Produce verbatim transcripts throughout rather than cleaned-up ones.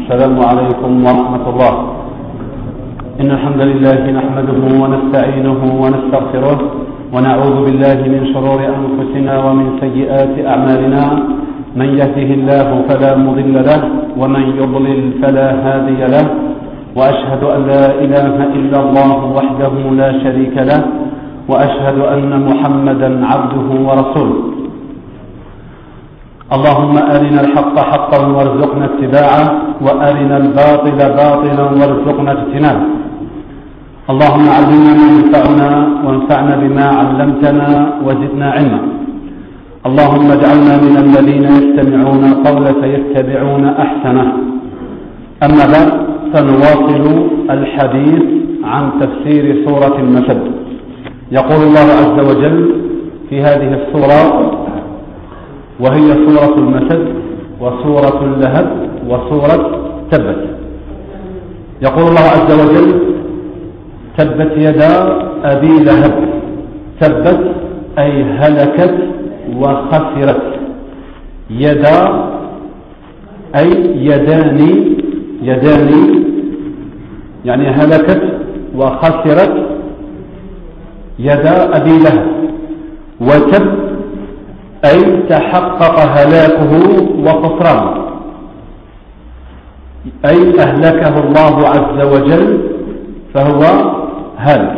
السلام عليكم ورحمة الله. إن الحمد لله نحمده ونستعينه ونستغفره ونعوذ بالله من شرور أنفسنا ومن سيئات أعمالنا. من يهده الله فلا مضل له ومن يضلل فلا هادي له، وأشهد أن لا إله إلا الله وحده لا شريك له، وأشهد أن محمدا عبده ورسوله. اللهم أرنا الحق حقا وارزقنا اتباعه، وأرنا الباطل باطلا وارزقنا اجتنابه. اللهم علمنا ما ينفعنا وانفعنا بما علمتنا وزدنا علما. اللهم اجعلنا من الذين يستمعون القول فيتبعون أحسنه. أما بعد، سنواصل الحديث عن تفسير سورة المسد. يقول الله عز وجل في هذه السورة، وهي سورة المسد وسورة اللهب وسورة تبت. يقول الله عز وجل: تبت يدا أبي لهب. تبت أي هلكت وخسرت. يدا أي يداني يداني يعني هلكت وخسرت يدا أبي لهب. وتب أي تحقق هلاكه وخسرانه، أي أهلكه الله عز وجل فهو هالك.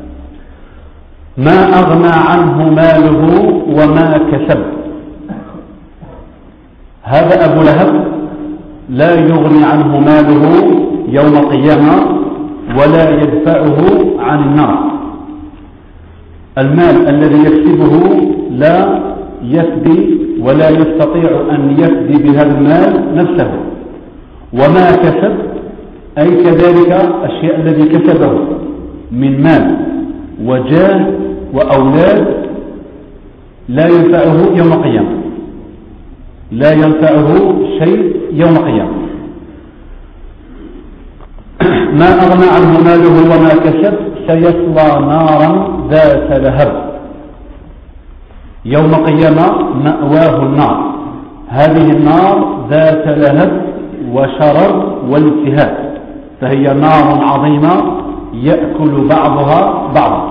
ما أغنى عنه ماله وما كسب. هذا أبو لهب لا يغني عنه ماله يوم القيامة ولا يدفعه عن النار. المال الذي يكسبه لا يفدي ولا يستطيع أن يفدي بهذا المال نفسه. وما كسب أي كذلك الشيء الذي كسبه من مال وجاه وأولاد لا ينفعه يوم القيامة، لا ينفعه شيء يوم القيامة. ما أغنى عنه ماله وما كسب سيصلى نارا ذات لهب. يوم القيامة مأواه النار. هذه النار ذات لهب وشرر والتهاب، فهي نار عظيمة يأكل بعضها بعضا.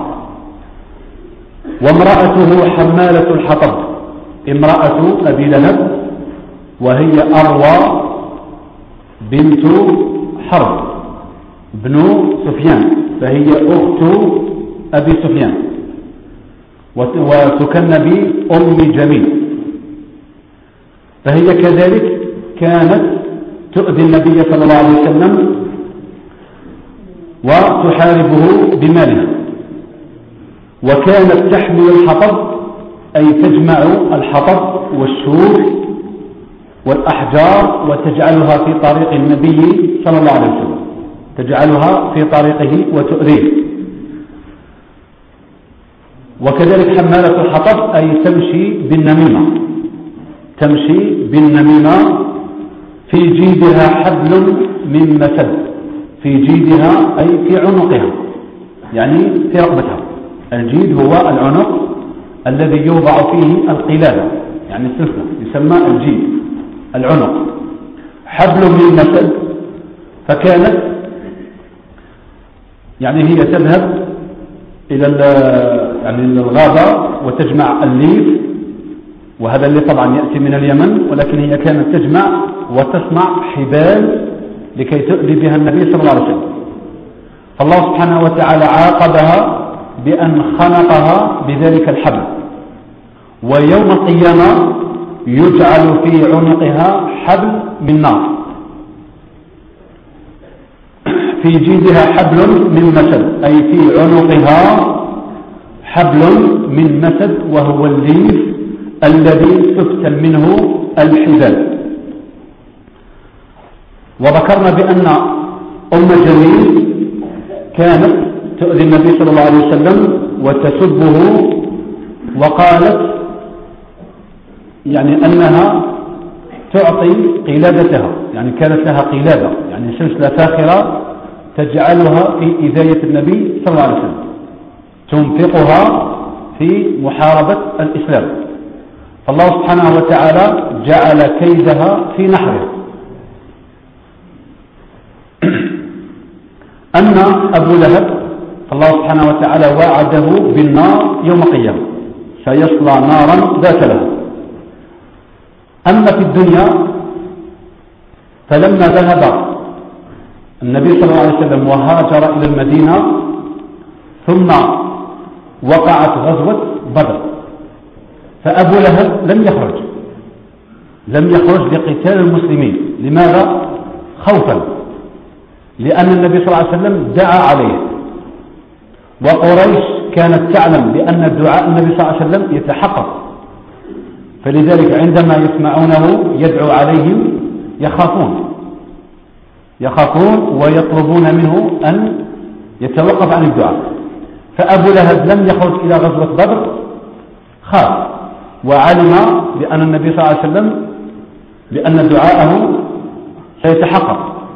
وامرأته حمالة الحطب. امرأة أبي لهب وهي أروى بنت حرب بن سفيان، فهي أخت أبي سفيان، وتكن بأم جميل. فهي كذلك كانت تؤذي النبي صلى الله عليه وسلم وتحاربه بمالها. وكانت تحمل الحطب أي تجمع الحطب والشوك والأحجار وتجعلها في طريق النبي صلى الله عليه وسلم، تجعلها في طريقه وتؤذيه. وكذلك حمالة الحطب أي تمشي بالنميمة، تمشي بالنميمة. في جيدها حبل من مسد. في جيدها أي في عنقها، يعني في رقبتها. الجيد هو العنق الذي يوضع فيه القلادة، يعني السلسلة، يسمى الجيد العنق. حبل من مسد. فكانت يعني هي تذهب إلى يعني الغابة وتجمع الليف، وهذا اللي طبعا يأتي من اليمن، ولكن هي كانت تجمع وتصنع حبال لكي تؤذي بها النبي صلى الله عليه وسلم. فالله سبحانه وتعالى عاقبها بأن خنقها بذلك الحبل. ويوم القيامة يجعل في عنقها حبل من نار. في جيدها حبل من مسد أي في عنقها حبل من مسد، وهو الليف الذي تفتل منه الحبال. وذكرنا بأن أم جميل كانت تؤذي النبي صلى الله عليه وسلم وتسبه، وقالت يعني أنها تعطي قلادتها، يعني كانت لها قلادة يعني سلسلة فاخرة تجعلها في إذاية النبي صلى الله عليه وسلم، تنفقها في محاربة الإسلام. فالله سبحانه وتعالى جعل كيدها في نحرها. أن أبو لهب الله سبحانه وتعالى وعده بالنار يوم القيامة، سيصلى نارا ذات لهب. أما في الدنيا فلما ذهب النبي صلى الله عليه وسلم وهاجر إلى المدينة ثم وقعت غزوة بدر، فأبو لهب لم يخرج لم يخرج لقتال المسلمين. لماذا؟ خوفا، لأن النبي صلى الله عليه وسلم دعا عليه، وقريش كانت تعلم بأن الدعاء النبي صلى الله عليه وسلم يتحقق، فلذلك عندما يسمعونه يدعو عليهم يخافون يخافون ويطلبون منه أن يتوقف عن الدعاء. فأبو لهب لم يخرج إلى غزوة بدر، خاف وعلم بأن النبي صلى الله عليه وسلم بأن دعاءه سيتحقق.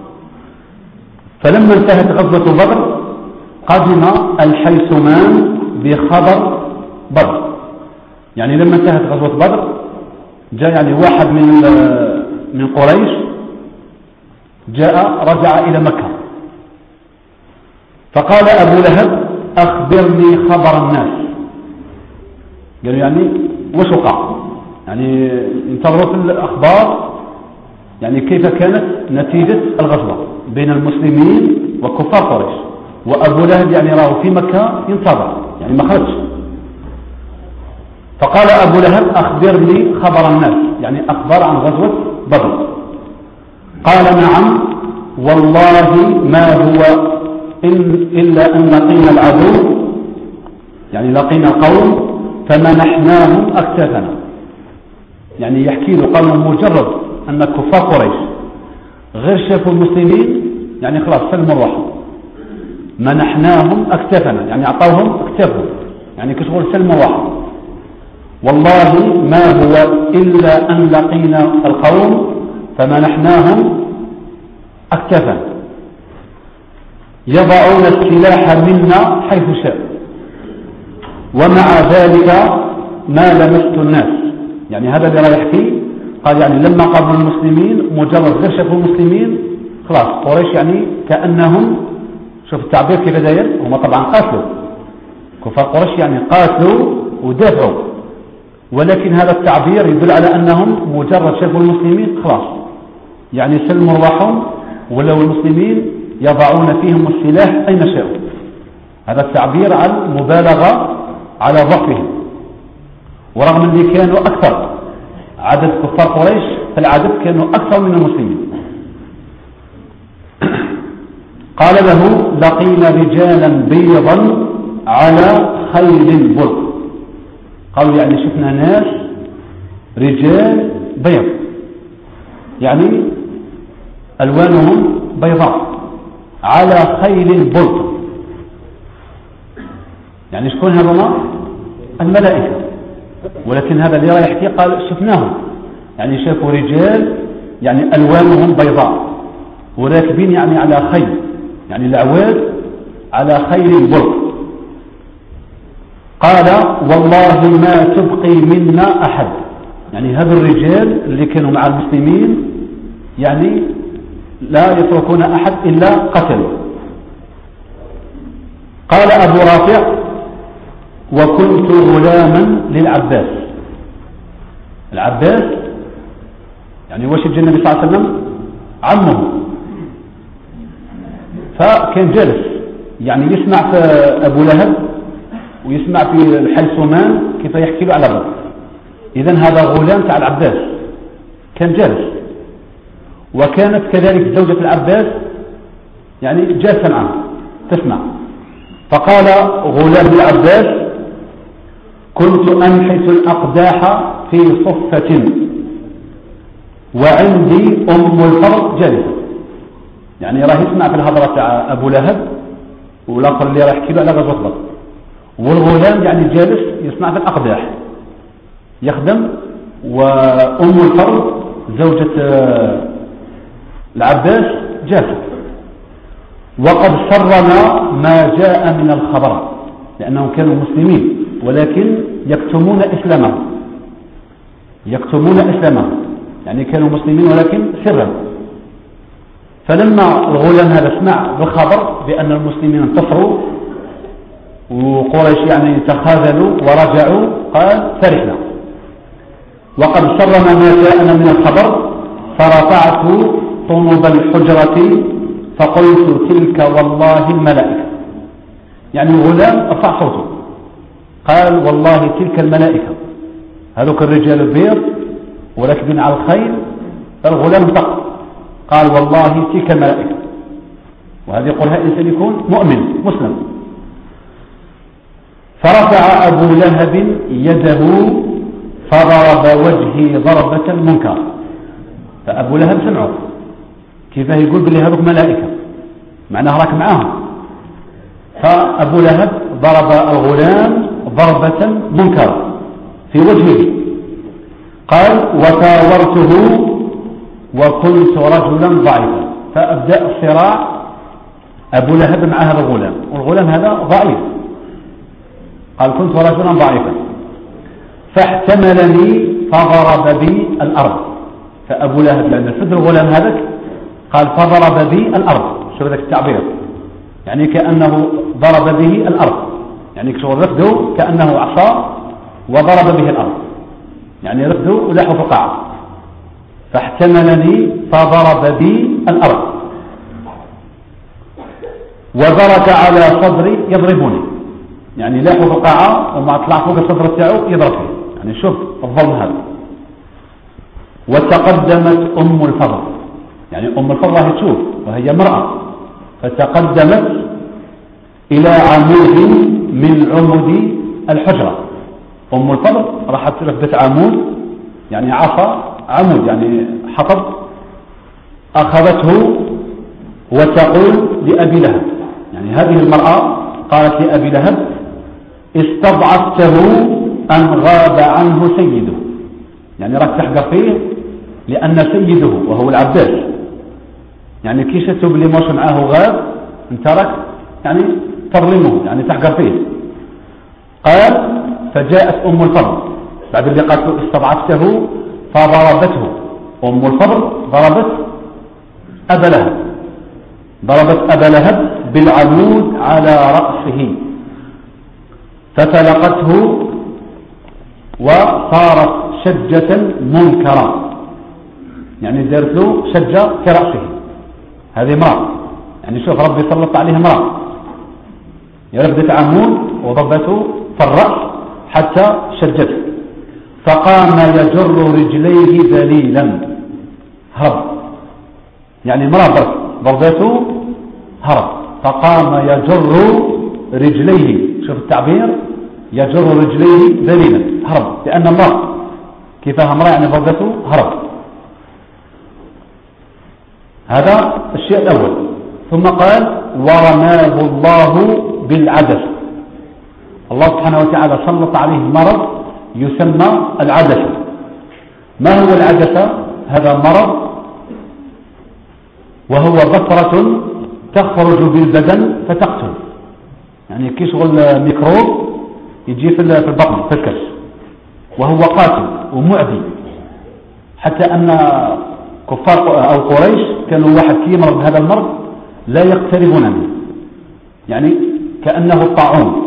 فلما انتهت غزوة بدر قدم الحيثمان بخبر بدر، يعني لما انتهت غزوة بدر جاء يعني واحد من من قريش جاء رجع إلى مكة، فقال أبو لهب أخبرني خبر الناس. قالوا يعني وش وقع، يعني انتظروا في الأخبار يعني كيف كانت نتيجة الغزوة بين المسلمين وكفار قريش، وأبو لهب يعني راه في مكة ينتظر يعني ما خرجش. فقال أبو لهب أخبرني خبر الناس، يعني أخبار عن غزوة بدر. قال نعم والله ما هو إن إلا أن لقينا العدو، يعني لقينا القوم فمنحناهم أكتافنا، يعني يحكي له قال مجرد أن كفار قريش غير شافوا المسلمين يعني خلاص سلموا الروح، منحناهم أكتافنا يعني أعطوهم أكتافهم، يعني كشغل سلموا الروح. والله ما هو إلا أن لقينا القوم فمنحناهم أكتافا يضعون السلاح منا حيث شاء، ومع ذلك ما لمست الناس. يعني هذا اللي راح يحكي قال يعني لما قابلوا المسلمين مجرد غير شافوا المسلمين خلاص قريش يعني كأنهم، شوف التعبير كيف داير، هم طبعا قاتلوا كفار قريش يعني قاتلوا ودافعوا، ولكن هذا التعبير يدل على أنهم مجرد شافوا المسلمين خلاص يعني سلموا رواحهم، ولو المسلمين يضعون فيهم السلاح أين شاءوا. هذا التعبير عن مبالغة على ضعفهم، ورغم أن كانوا أكثر عدد كفار قريش فالعدد كانوا أكثر من المسلمين. قال له لقينا رجالا بيضا على خيل برق، قالوا يعني شفنا ناس رجال بيض يعني ألوانهم بيضاء على خيل برق، يعني شكون هذوما؟ الملائكة. ولكن هذا اللي يحكي قال شفناهم يعني شافوا رجال يعني ألوانهم بيضاء وراكبين يعني على خيل، يعني الأعواد على خيل برق. قال والله ما تبقي منا أحد، يعني هذا الرجال اللي كانوا مع المسلمين يعني لا يتركون أحد إلا قتلوا. قال أبو رافع وكنت غلاما للعباس. العباس يعني واش يجي النبي صلى الله عليه وسلم عمه، فكان جالس يعني يسمع في أبو لهب ويسمع في الحلسمان كيف يحكي له على بدر. إذن هذا غلام تاع العباس كان جالس، وكانت كذلك زوجة العباس يعني جالسا عنه تسمع. فقال غلام العباس كنت أنحت الأقداح في صفة وعندي أم الفرد جالسة، يعني راه يسمع في الهضرة تاع أبو لهب والآخر اللي راه يحكي له على غزوة بدر، والغلام يعني جالس يسمع في الأقداح يخدم، وأم الفرد زوجة العباس جالسة. وقد سرنا ما جاء من الخبر، لأنهم كانوا مسلمين ولكن يكتمون إسلامهم يكتمون إسلامهم يعني كانوا مسلمين ولكن سرا. فلما الغلام هذا سمع بالخبر بأن المسلمين انتصروا وقريش يعني تخاذلوا ورجعوا قال فرحنا وقد سرنا ما جاءنا من الخبر فرفعت طنب الحجرة فقلت تلك والله الملائكة. يعني الغلام رفع صوته قال والله تلك الملائكة، هذوك الرجال البيض وراكبين على الخيل. فالغلام انطق قال والله تلك الملائكة. وهذه يقولها إنسان يكون مؤمن مسلم. فرفع أبو لهب يده فضرب وجهي ضربة منكر. فأبو لهب سمعه كيف يقول بلي هذوك ملائكة معناه راك معاهم. فأبو لهب ضرب الغلام ضربة منكرة في وجهه. قال وثاورته وكنت رجلا ضعيفا. فأبدأ الصراع أبو لهب مع هذا الغلام، والغلام هذا ضعيف. قال كنت رجلا ضعيفا فاحتملني فضرب بي الأرض. فأبو لهب لأن فد الغلام هذاك قال فضرب بي الأرض. شوف ذاك التعبير، يعني كأنه ضرب به الأرض، يعني شغل رفده كأنه عصا وضرب به الأرض، يعني رفده ولاحه في القاعة. فاحتملني فضرب بي الأرض وبرك على صدري يضربني، يعني لاحه في القاعة وما طلع فوق الصدر بتاعه يضرب فيه. يعني شوف الظلم هذا. وتقدمت أم الفضل، يعني أم الفضل راهي تشوف وهي امرأة، فتقدمت إلى عمود من عمود الحجرة. أم الفضل راحت رفدت عمود، يعني عصا عمود يعني حطب، أخذته وتقول لأبي لهب، يعني هذه المرأة قالت لأبي لهب استضعفته أن غاب عنه سيده، يعني راك تحقر فيه لأن سيده وهو العباس، يعني كيش تبلي موش معاه غاب انت راك يعني تظلمه، يعني تحقر فيه. قال فجاءت أم الفضل بعد اللي قالت استضعفته فضربته. أم الفضل ضربت أبا لهب، ضربت أبا لهب بالعمود على رأسه ففلقته وصارت شجة منكرة، يعني دارت له شجة في رأسه. هذه امرأة، يعني شوف ربي سلط عليه امرأة يرفدت عمود وضربته في الرأس حتى شجته. فقام يجر رجليه ذليلا هرب، يعني امرأة ضربته هرب. فقام يجر رجليه، شوف التعبير، يجر رجليه ذليلا هرب، لأن امرأة كيفها امرأة يعني ضربته هرب. هذا الشيء الأول. ثم قال ورماه الله بالعدس. الله سبحانه وتعالى سلط عليه مرض يسمى العدسة. ما هو العدسة؟ هذا مرض وهو بصرة تخرج بالبدن فتقتل، يعني كي شغل ميكروب يجي في البطن في الكبش، وهو قاتل ومعدي، حتى أن كفار أو قريش كانوا واحد كي يمرض بهذا المرض لا يقتربون منه، يعني كأنه الطاعون.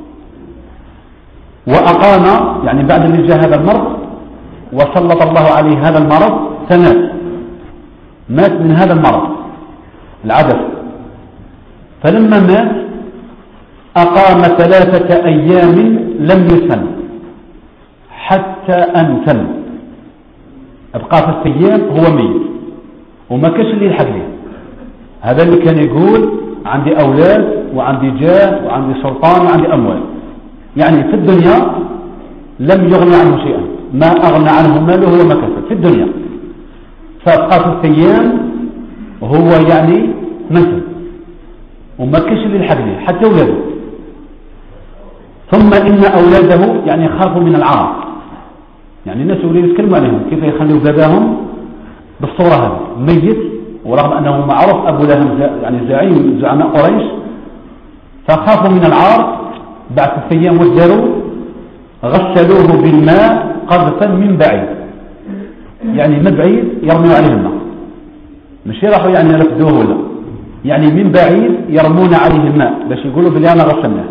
وأقام يعني بعد اللي جاء هذا المرض وسلط الله عليه هذا المرض سنة، مات من هذا المرض العدس. فلما مات أقام ثلاثة أيام لم يسن حتى أنتن، أبقى في أيام هو ميت وما كاش اللي يلحق ليه. هذا اللي كان يقول عندي أولاد وعندي جاه وعندي سلطان وعندي أموال، يعني في الدنيا لم يغني عنه شيئا، ما أغنى عنه ماله وما كسب في الدنيا. فأبقى في أيام وهو يعني منسى وما كاش اللي يلحق ليه حتى أولاده. ثم إن أولاده يعني خافوا من العار، يعني الناس يريد يتكلموا عليهم كيف يخلوا باباهم بالصورة هذه ميت، ورغم أنه معروف أبو لهب يعني زعيم زعماء قريش. فخافوا من العار، بعد أيام وزروا غسلوه بالماء قذفا من بعيد، يعني من بعيد يرموا عليه الماء ماشي راحوا يعني رفدوه ولا، يعني من بعيد يرمون عليه الماء باش يقولوا بلي أنا غسلناه،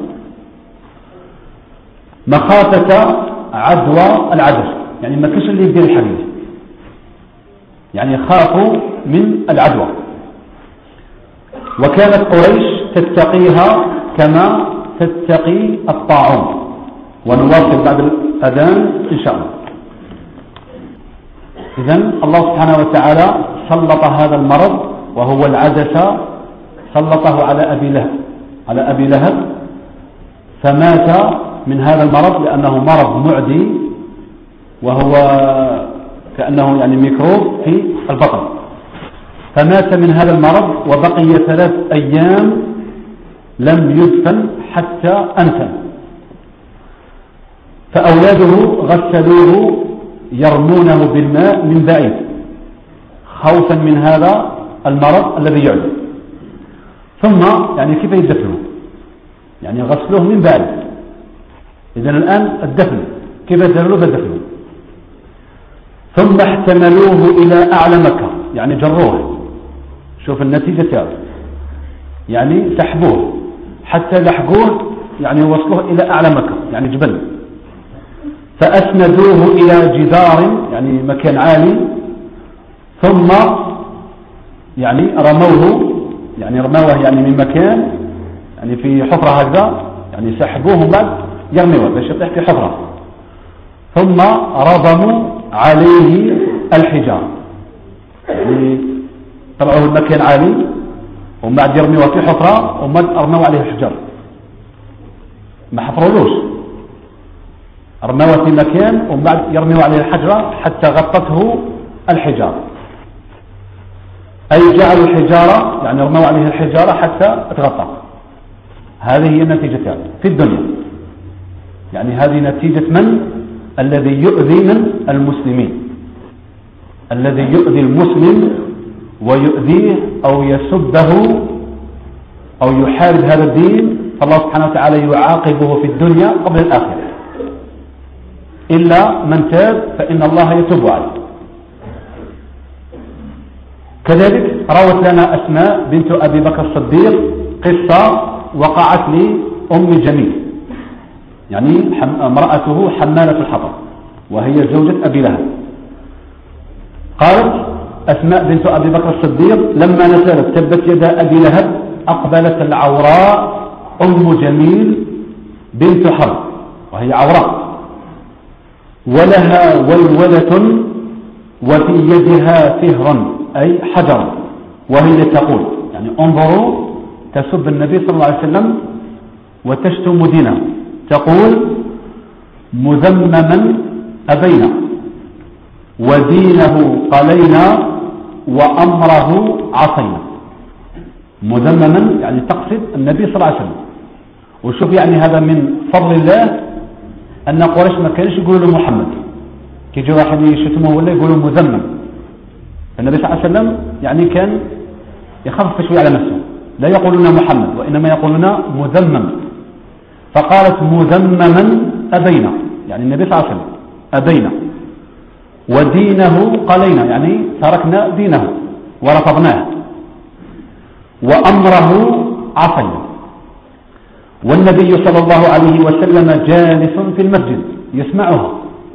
مخافة عدوى العدس، يعني ما كاش اللي يدير الحديث، يعني خافوا من العدوى. وكانت قريش تتقيها كما تتقي الطاعون. ونواصل بعد الأذان إن شاء الله. إذن الله سبحانه وتعالى سلط هذا المرض وهو العدس، سلطه على أبي لهب على أبي لهب فمات من هذا المرض، لأنه مرض معدي وهو كأنه يعني ميكروب في البطن، فمات من هذا المرض وبقي ثلاث أيام لم يدفن حتى أنتن. فأولاده غسلوه يرمونه بالماء من بعيد خوفا من هذا المرض الذي يعدي. ثم يعني كيف يدفنوه؟ يعني غسلوه من بعيد. إذن الآن الدفن كيف يدفنوه بالدفن؟ ثم احتملوه إلى أعلى مكة، يعني جروه، شوف النتيجة تاعه، يعني سحبوه حتى لحقوه، يعني وصلوه إلى أعلى مكة يعني جبل. فأسندوه إلى جدار يعني مكان عالي، ثم يعني رموه يعني رموه يعني من مكان يعني في حفرة هكذا، يعني سحبوه بعد يرموه باش يطيح في حفرة، ثم رضموا عليه الحجار، يعني طلعوه المكان عالي ومن بعد يرموه في حفرة ومن رموا عليه الحجار، ما حفرولوش، رموه في مكان ومن بعد يرموه عليه الحجرة حتى غطته الحجارة، أي جعلوا الحجارة يعني رموا عليه الحجارة حتى تغطى. هذه هي النتيجة في الدنيا، يعني هذه نتيجة من؟ الذي يؤذي من المسلمين، الذي يؤذي المسلم ويؤذيه أو يسبه أو يحارب هذا الدين، فالله سبحانه وتعالى يعاقبه في الدنيا قبل الآخرة، إلا من تاب فإن الله يتوب عليه. كذلك روت لنا أسماء بنت أبي بكر الصديق قصة وقعت لأم جميل، يعني امرأته حمالة الحطب وهي زوجة أبي لهب. قالت أسماء بنت أبي بكر الصديق لما نزلت تبت يدا أبي لهب أقبلت العوراء أم جميل بنت حرب وهي عوراء ولها ولولة وفي يدها فهر أي حجر، وهي تقول يعني انظروا تسب النبي صلى الله عليه وسلم وتشتم دينه، تقول مذمما أبينا ودينه قلينا وأمره عصينا. مذمما يعني تقصد النبي صلى الله عليه وسلم. وشوف يعني هذا من فضل الله أن قريش ما كانش يقولوا له محمد، كيجي واحد يشتمه ولا يقولوا مذمم. النبي صلى الله عليه وسلم يعني كان يخفف شوي على نفسه، لا يقولون محمد وإنما يقولون مذمم، فقالت مذمما أبينا يعني النبي صلى الله عليه وسلم أبينا ودينه قلينا يعني تركنا دينه ورفضناه وأمره عصينا. والنبي صلى الله عليه وسلم جالس في المسجد يسمعها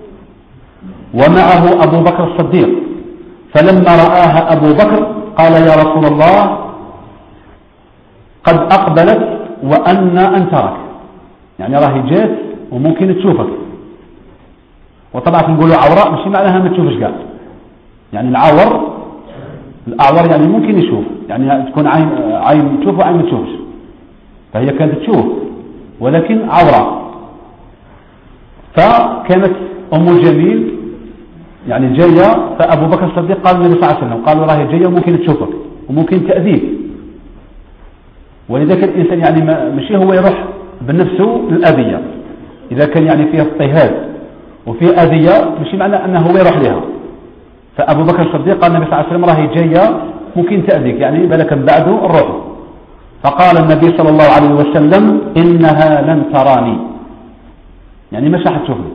ومعه أبو بكر الصديق، فلما رآها أبو بكر قال يا رسول الله قد أقبلت وأن أنترك، يعني راهي جات وممكن تشوفك. وطبعا نقولوا عوراء مش معناها ما تشوفش قاعد، يعني العور الأعور يعني ممكن يشوف، يعني تكون عين عين تشوف وعين ما تشوفش، فهي كانت تشوف ولكن عورة. فكانت أم جميل يعني جاية، فأبو بكر الصديق قال النبي صلى الله عليه وسلم قال راهي جاية وممكن تشوفك وممكن تأذيك. ولذلك الإنسان يعني ماشي هو يروح بنفسه للأذية، إذا كان يعني فيها اضطهاد وفيه أذية ماشي معنى أنه هو يروح لها. فأبو بكر الصديق قال النبي صلى الله عليه وسلم راهي جاية ممكن تأذيك، يعني بالك بعده الروح. فقال النبي صلى الله عليه وسلم إنها لن تراني، يعني مش راح تشوفني،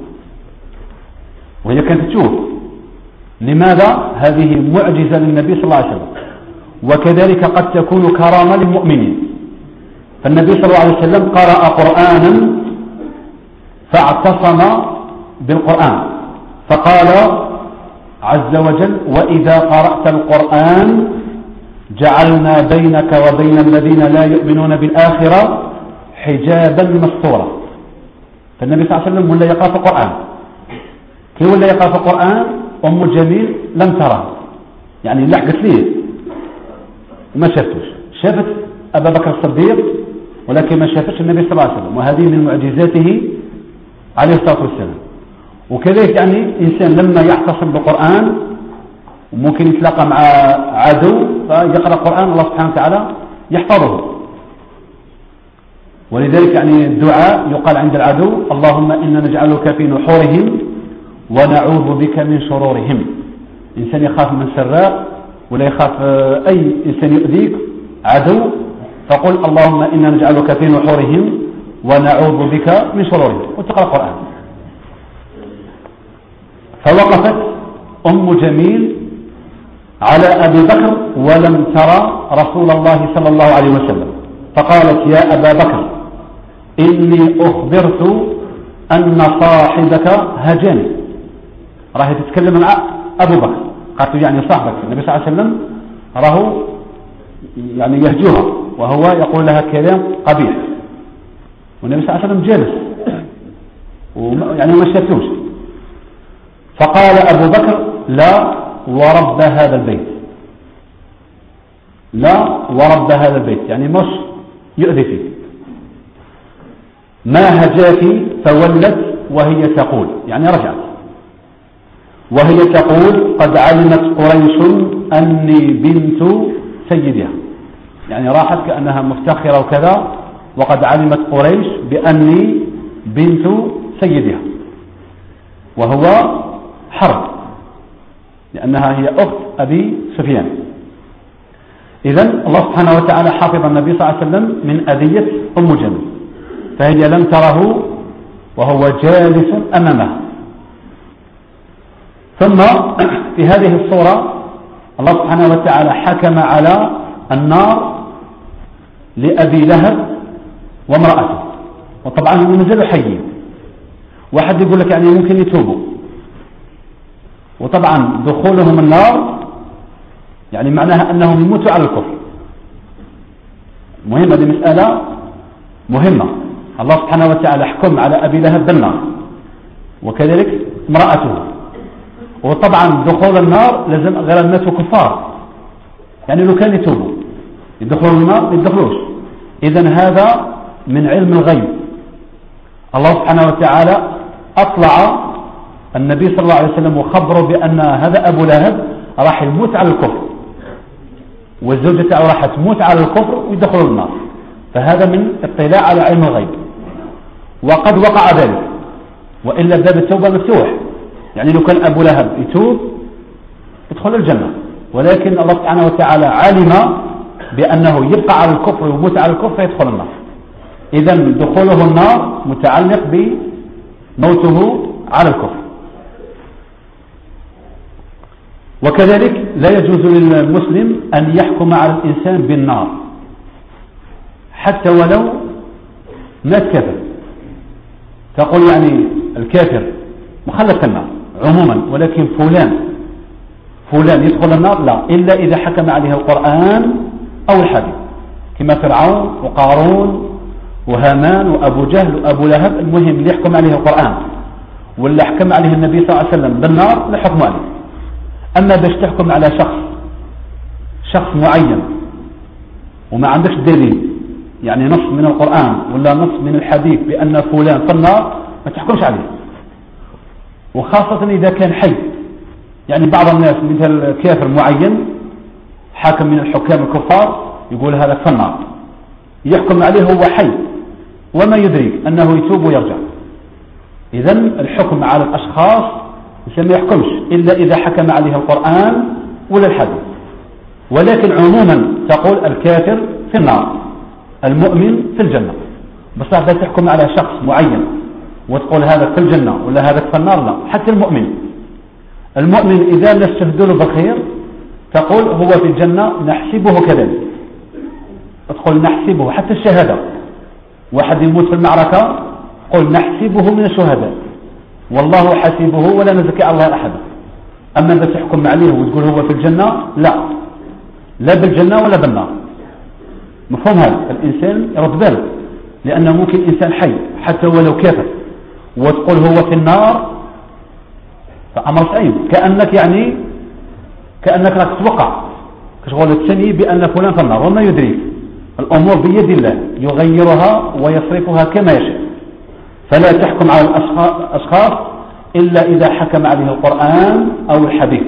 وهي كانت تشوف. لماذا؟ هذه معجزة للنبي صلى الله عليه وسلم، وكذلك قد تكون كرامة للمؤمنين. فالنبي صلى الله عليه وسلم قرأ قرآنا فاعتصم بالقرآن، فقال عز وجل: وإذا قرأت القرآن جعلنا بينك وبين الذين لا يؤمنون بالآخرة حجابا مستورا. فالنبي صلى الله عليه وسلم ولا يقرأ في القرآن. كي ولا يقرأ في القرآن أم جميل لم ترى، يعني لحقت ليه وما شافتوش، شافت أبا بكر الصديق ولكن ما شافتش النبي صلى الله عليه وسلم، وهذه من معجزاته عليه الصلاة والسلام. وكذلك يعني إنسان لما يعتصم بالقرآن وممكن يتلاقى مع عدو فيقرأ القرآن الله سبحانه وتعالى يحفظه. ولذلك يعني الدعاء يقال عند العدو: اللهم إنا نجعلك في نحورهم ونعوذ بك من شرورهم. إنسان يخاف من سراق ولا يخاف أي إنسان يؤذيك عدو، فقل اللهم إنا نجعلك في نحورهم ونعوذ بك من شرورهم، وتقرأ القرآن. فوقفت أم جميل على أبي بكر ولم ترى رسول الله صلى الله عليه وسلم، فقالت: يا أبا بكر إني أخبرت أن صاحبك هجاني. راهي تتكلم مع أبو بكر، قالت يعني صاحبك النبي صلى الله عليه وسلم راه يعني يهجوها وهو يقول لها كلام قبيح، والنبي صلى الله عليه وسلم جالس يعني ما شافوش. فقال أبو بكر: لا ورب هذا البيت، لا ورب هذا البيت، يعني مش يؤذي فيه. ما هجاك فولت وهي تقول، يعني رجعت وهي تقول: قد علمت قريش أني بنت سيدها، يعني راحت كأنها مفتخرة وكذا، وقد علمت قريش بأني بنت سيدها، وهو حرب لأنها هي أخت أبي سفيان. إذن الله سبحانه وتعالى حافظ النبي صلى الله عليه وسلم من أذية أم جميل، فهي لم تره وهو جالس أمامها. ثم في هذه الصورة الله سبحانه وتعالى حكم على النار لأبي لهب وامرأته، وطبعا هم نزلوا حيين. واحد يقول لك يعني ممكن يتوبوا، وطبعا دخولهم النار يعني معناها أنهم يموتوا على الكفر. مهمة، دي مسألة مهمة. الله سبحانه وتعالى حكم على أبي لهب بالنار وكذلك امرأته، وطبعا دخول النار لازم غير الناس كفار، يعني لو كان يتوبوا يدخلوا النار ما يدخلوش. إذن هذا من علم الغيب. الله سبحانه وتعالى أطلع النبي صلى الله عليه وسلم وخبره بأن هذا أبو لهب راح يموت على الكفر، والزوجة تاعه راح تموت على الكفر ويدخلوا النار. فهذا من اطلاع على علم الغيب، وقد وقع ذلك، وإلا باب التوبة مفتوح. يعني لو كان أبو لهب يتوب يدخل الجنة، ولكن الله سبحانه وتعالى علم بأنه يبقى على الكفر ويموت على الكفر فيدخل النار. إذن دخوله النار متعلق بموته على الكفر. وكذلك لا يجوز للمسلم أن يحكم على الإنسان بالنار حتى ولو مات كافر. تقول يعني الكافر مخلد النار عموما، ولكن فلان فلان يدخل النار لا، إلا إذا حكم عليه القرآن أو الحديث، كما فرعون وقارون وهامان وأبو جهل وأبو لهب. المهم اللي يحكم عليه القرآن واللي حكم عليه النبي صلى الله عليه وسلم بالنار لا حكم عليه. أما باش تحكم على شخص شخص معين وما عندكش دليل، يعني نص من القرآن ولا نص من الحديث بأن فلان في النار، ما تحكمش عليه، وخاصة إذا كان حي. يعني بعض الناس مثل كافر معين حاكم من الحكام الكفار يقول هذا في النار، يحكم عليه هو حي وما يدري أنه يتوب ويرجع. إذن الحكم على الأشخاص ما يحكمش إلا إذا حكم عليه القرآن ولا الحديث. ولكن عموما تقول الكافر في النار، المؤمن في الجنة. بس لا تحكم على شخص معين وتقول هذا في الجنة ولا هذا في النار، لا. حتى المؤمن المؤمن إذا نستهدله بالخير تقول هو في الجنة نحسبه كذلك، تقول نحسبه حتى الشهادة، واحد يموت في المعركة قل نحسبه من الشهداء والله حسيبه ولا نزكي على الله أحدا. أما إذا تحكم عليه وتقول هو في الجنة، لا لا بالجنة ولا بالنار. مفهوم هذا؟ الإنسان يرد باله، لأنه ممكن إنسان حي حتى ولو كافر وتقول هو في النار، فأمر سعيد كأنك يعني كأنك راك تتوقع كشغل الثاني بأن فلان في النار وما يدريك. الأمور بيد الله يغيرها ويصرفها كما يشاء. فلا تحكم على الأشخاص إلا إذا حكم عليه القرآن أو الحديث.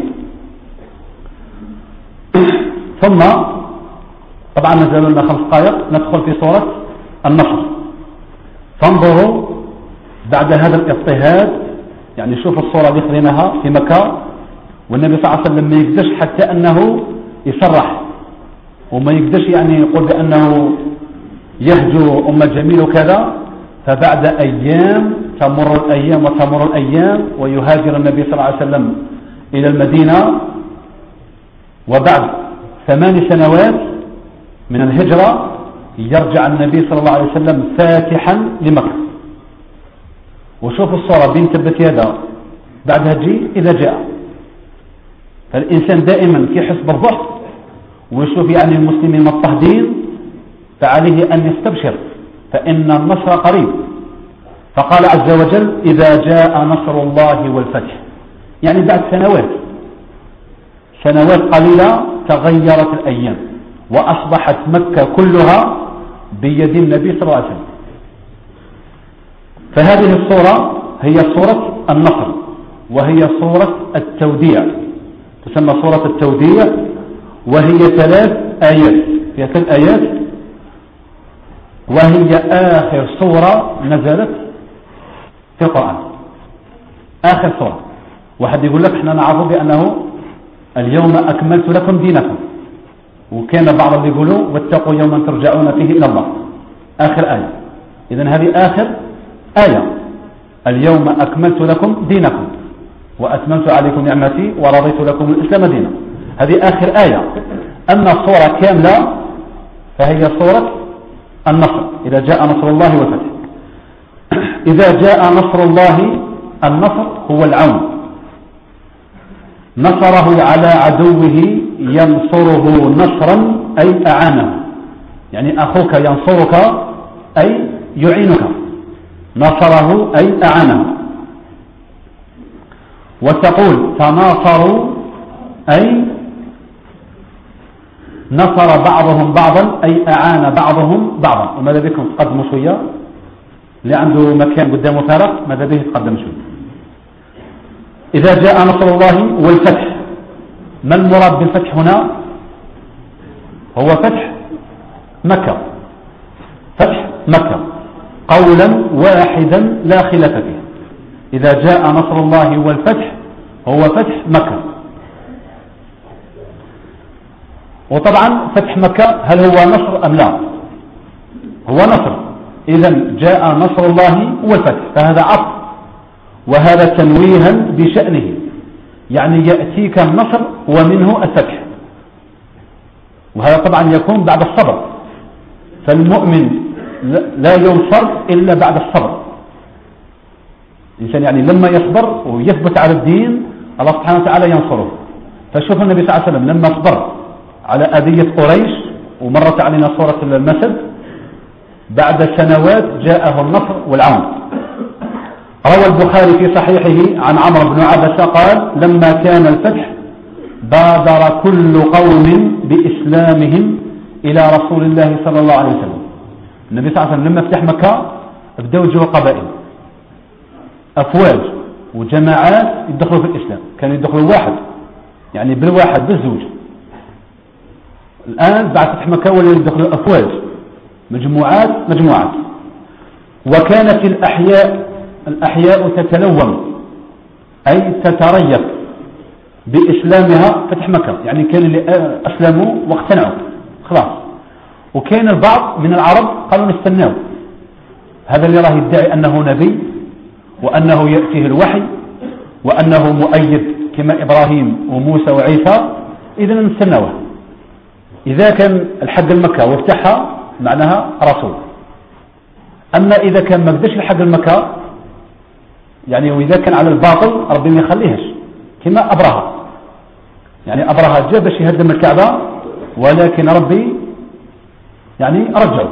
ثم طبعا نزال لنا خمس دقائق ندخل في سورة النصر. فانظروا بعد هذا الاضطهاد، يعني شوف الصورة اللي خذيناها في مكة، والنبي صلى الله عليه وسلم ما يقدرش حتى أنه يصرح وما يقدرش يعني يقول بأنه يهجو أم الجميل وكذا. فبعد أيام تمر الأيام وتمر الأيام ويهاجر النبي صلى الله عليه وسلم إلى المدينة، وبعد ثمان سنوات من الهجرة يرجع النبي صلى الله عليه وسلم فاتحا لمكة. وشوف الصورة بين تبت يدا بعد هجي إذا جاء. فالإنسان دائما في حسب الضعف ويشوف يعني المسلمين مضطهدين، فعليه أن يستبشر فإن النصر قريب. فقال عز وجل إذا جاء نصر الله والفتح، يعني بعد سنوات سنوات قليلة تغيرت الأيام وأصبحت مكة كلها بيد النبي صلى الله عليه وسلم. فهذه الصورة هي صورة النصر، وهي صورة التوديع، تسمى صورة التوديع، وهي ثلاث آيات، هي ثلاث آيات، وهي آخر صورة نزلت في القرآن، آخر صورة. واحد يقول لك احنا نعرف بأنه اليوم أكملت لكم دينكم، وكان بعض اللي يقولوا واتقوا يوما ترجعون فيه إلى الله، آخر آية. إذن هذه آخر آية، اليوم أكملت لكم دينكم وأتممت عليكم نعمتي ورضيت لكم الإسلام دينا، هذه آخر آية. أما الصورة كاملة فهي صورة النصر، إذا جاء نصر الله والفتح. إذا جاء نصر الله، النصر هو العون، نصره على عدوه ينصره نصرا أي أعانه، يعني أخوك ينصرك أي يعينك، نصره أي أعانه. وتقول تناصروا أي نصر بعضهم بعضا أي أعان بعضهم بعضا. وماذا بكم تقدموا شوية، اللي عنده مكان قدامه فارغ ماذا به يتقدم شوية. إذا جاء نصر الله والفتح، ما المراد بالفتح هنا؟ هو فتح مكة، فتح مكة قولا واحدا لا خلاف فيه. إذا جاء نصر الله والفتح هو فتح مكة. وطبعا فتح مكة هل هو نصر أم لا؟ هو نصر. إذا جاء نصر الله والفتح، فهذا عطف وهذا تنويها بشأنه، يعني يأتيك النصر ومنه الفتح، وهذا طبعا يكون بعد الصبر. فالمؤمن لا ينصر إلا بعد الصبر. الإنسان يعني لما يصبر ويثبت على الدين الله سبحانه وتعالى ينصره. فشوف النبي صلى الله عليه وسلم لما صبر على أذية قريش، ومرت علينا صورة المسد، بعد سنوات جاءه النصر والعون. روى البخاري في صحيحه عن عمرو بن عبسة قال لما كان الفتح بادر كل قوم بإسلامهم إلى رسول الله صلى الله عليه وسلم. النبي صلى الله عليه وسلم لما فتح مكة بدأوا يجوا قبائل، أفواج وجماعات يدخلوا في الإسلام، كانوا يدخلوا واحد يعني بالواحد بالزوج. الآن بعد فتح مكة ولا يدخلوا أفواج، مجموعات مجموعات. وكانت الأحياء الأحياء تتلوم أي تتريث بإسلامها فتح مكة، يعني كان اللي أسلموا واقتنعوا خلاص، وكان البعض من العرب قالوا نستناو هذا اللي راه يدعي أنه نبي وأنه يأتيه الوحي وأنه مؤيد كما إبراهيم وموسى وعيسى، إذن نستناوه. إذا كان الحق المكة وافتحها معناها رسول. أما إذا كان ما قدش الحق المكة يعني وإذا كان على الباطل ربي ما يخليهش كما أبرهة. يعني أبرهة جاء باش يهدم الكعبة ولكن ربي يعني رجعه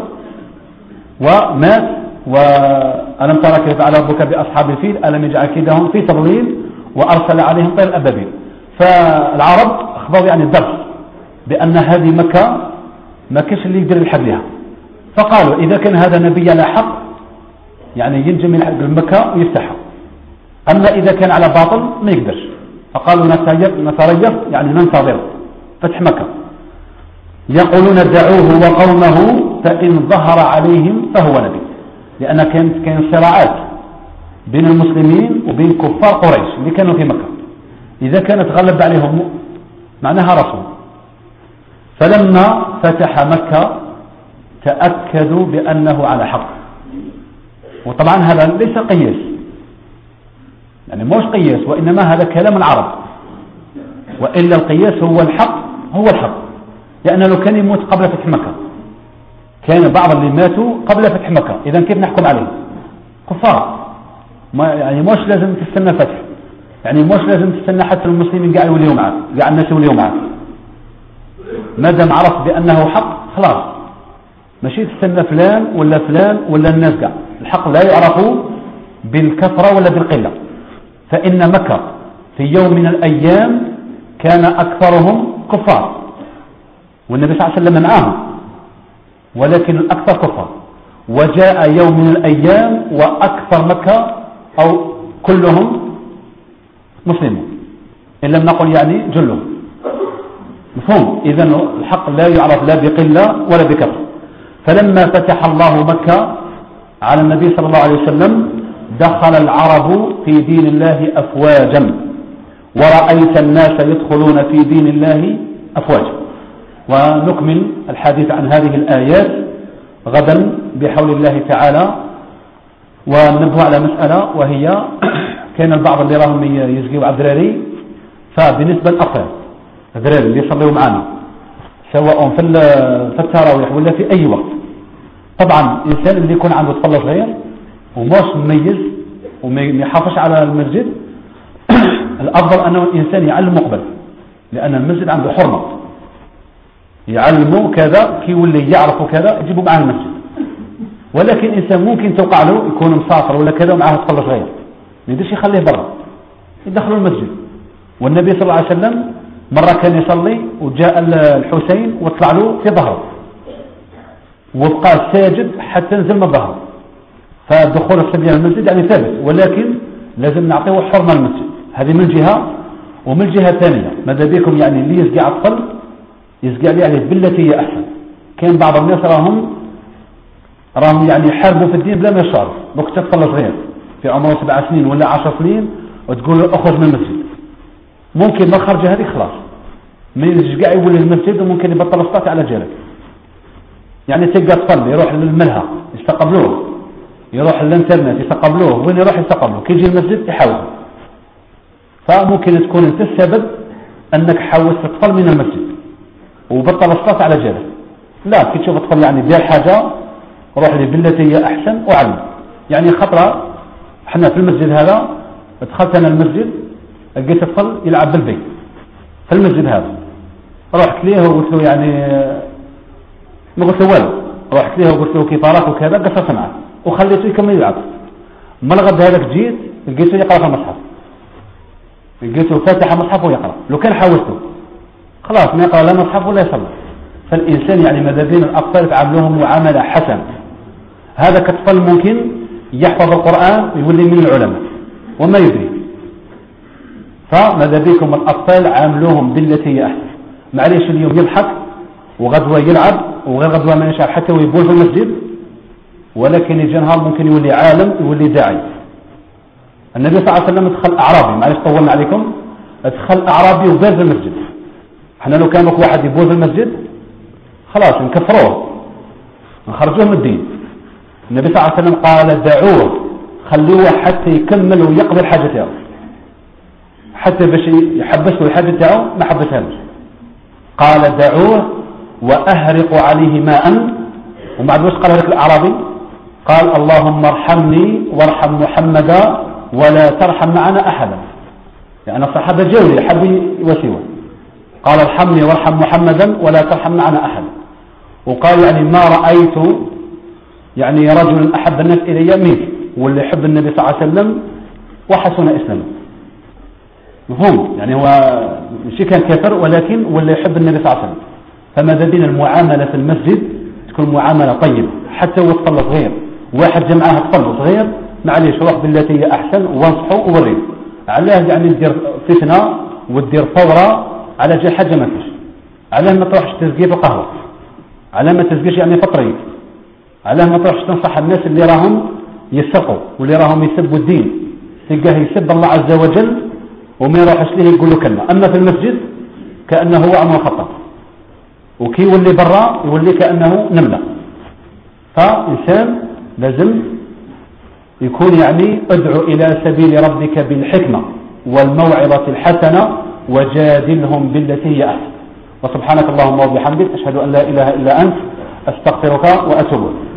ومات. وألم ترى كيف فعل ربك بأصحاب الفيل ألم يجعل كيدهم في تضليل وأرسل عليهم طير الأبابيل. فالعرب أخبروا يعني الدرس بأن هذه مكة ما كاش اللي يقدر يلحق لها. فقالوا إذا كان هذا نبي على حق يعني ينجم يلحق المكة ويفتحها. أما إذا كان على باطل ما يقدرش. فقالوا نتريث يعني ننتظر فتح مكة. يقولون دعوه وقومه فإن ظهر عليهم فهو نبي. لأن كانت كان صراعات بين المسلمين وبين كفار قريش اللي كانوا في مكة. إذا كانت غلب عليهم معناها رسول. فلما فتح مكة تأكدوا بأنه على حق. وطبعا هذا ليس قياس يعني مش قياس وإنما هذا كلام العرب. وإلا القياس هو الحق هو الحق. لأنه لو كان يموت قبل فتح مكة كان بعض اللي ماتوا قبل فتح مكة إذا كيف نحكم عليه كفار. ما يعني مش لازم تستنى فتح يعني مش لازم تستنى حتى المسلمين قاعد يوليوا معاه قاعد الناس يوليوا معاه. ما دام عرف بأنه حق خلاص ماشي تستنى فلان ولا فلان ولا الناس قاعد. الحق لا يعرف بالكثرة ولا بالقلة. فإن مكة في يوم من الأيام كان أكثرهم كفار والنبي صلى الله عليه وسلم معهم ولكن الأكثر كفار. وجاء يوم من الأيام وأكثر مكة أو كلهم مسلمون إن لم نقل يعني جلهم. مفهوم؟ إذن الحق لا يعرف لا بقلة ولا بكثرة. فلما فتح الله مكة على النبي صلى الله عليه وسلم دخل العرب في دين الله أفواجا ورأيت الناس يدخلون في دين الله أفواجا. ونكمل الحديث عن هذه الآيات غدا بحول الله تعالى. ونبه على مسألة وهي كان البعض اللي راهم يزقيوا على الدراري. فبالنسبة للأطفال الدراري اللي يصلوا معنا سواء في التراويح ولا في أي وقت طبعا الإنسان اللي يكون عنده طفل صغير وماش مميز وما يحافظش على المسجد الأفضل أنه الإنسان يعلم مقبل لأن المسجد عنده حرمة يعلمه كذا كي يولي يعرفه كذا يجيبه معه المسجد. ولكن إنسان ممكن توقع له يكون مسافر ولا كذا ومعه طفل صغير ما يقدرش يخليه برا يدخله المسجد. والنبي صلى الله عليه وسلم مرة كان يصلي وجاء الحسين وطلع له في ظهره وبقى ساجد حتى نزل من ظهره. فدخول الصبيان المسجد يعني ثابت ولكن لازم نعطيه حرمة المسجد. هذه من جهة. ومن الجهة الثانية ماذا بكم يعني اللي يسقي على الطفل يسقي عليه عليه بالتي هي أحسن. كان بعض الناس راهم راهم يعني يحاربوا في الدين بلا ما يشعروا. وقت طفل صغير في عمره سبع سنين ولا عشر سنين وتقول له اخرج من المسجد ممكن ما خرج هذه خلاص ما يرجع يولي المسجد وممكن يبطل الصلاة على جالك. يعني تلقى طفل يروح للملهى يستقبلوه يروح للانترنت يستقبلوه وين يروح يستقبلوه كي يجي المسجد يحاول. فممكن تكون انت السبب انك حاولت الطفل من المسجد وبطل الصلاة على جالك. لا كي تشوف الطفل يعني دير حاجة روح لي بالتي هي احسن وعلم. يعني خطرة احنا في المسجد هذا دخلت انا المسجد لقيت الطفل يلعب بالبيت في المسجد هذا رحت ليه وقلت له يعني ما قلت له والو رحت ليه وقلت له كيف راك وكذا قصرت معه وخليته يكمل يلعب. ما الغد هذاك جيت لقيته يقرأ في المصحف لقيته فاتح المصحف ويقرأ. لو كان حاولته خلاص ما يقرأ لا مصحف ولا يصلي. فالإنسان يعني ماذا بين الأطفال تعاملهم معاملة حسن. هذا كطفل ممكن يحفظ القرآن ويولي من العلماء وما يدري. فماذا بكم الأطفال عاملوهم بالتي هي أحسن. معليش اليوم يضحك وغدوة يلعب وغير غدوة ما يشعر حتى ويبول في المسجد ولكن يجي نهار ممكن يولي عالم يولي داعي. النبي صلى الله عليه وسلم ادخل أعرابي معليش طولنا عليكم ادخل أعرابي وبال في المسجد. احنا لو كان واحد يبول في المسجد خلاص نكفروه نخرجوه من الدين. النبي صلى الله عليه وسلم قال دعوه خلوه حتى يكمل ويقضي الحاجة تاعه حتى باش يحبس له الحاجة تاعه ما حبسهاش قال دعوه وأهرق عليه ماء. وبعد وش قال لك الأعرابي؟ قال اللهم ارحمني وارحم محمدا ولا ترحم معنا أحدا. يعني الصحابة جولي حبي وسوى، قال ارحمني وارحم محمدا ولا ترحم معنا أحدا. وقال يعني ما رأيت يعني رجل أحب الناس إلي منك، واللي يحب النبي صلى الله عليه وسلم وحسن إسلامه. مفهوم؟ يعني هو مش كان كافر، ولكن واللي يحب النبي صلى الله عليه وسلم. فماذا بين المعاملة في المسجد تكون معاملة طيبة، حتى هو طفل صغير، واحد جمعها طفل صغير معليش روح بالتي هي أحسن وانصحه ووريه. علاه يعني تدير فتنة وتدير ثورة على جال حاجة ما فيش. علاه ما تروحش تزقي في القهوة، علاه ما تزقيش يعني في الطريق، علاه ما تروحش تنصح الناس اللي راهم يسقوا واللي راهم يسبوا الدين، تلقاه يسب الله عز وجل وما يروحش ليه يقول له كلمة. أما في المسجد كأنه هو عمر الخطاب، وكي يولي برا يولي كأنه نملة. فإنسان لازم يكون يعني ادعو إلى سبيل ربك بالحكمة والموعظة الحسنة وجادلهم بالتي هي أحسن. وسبحانك اللهم وبحمدك أشهد أن لا إله إلا أنت أستغفرك وأتوب إليك.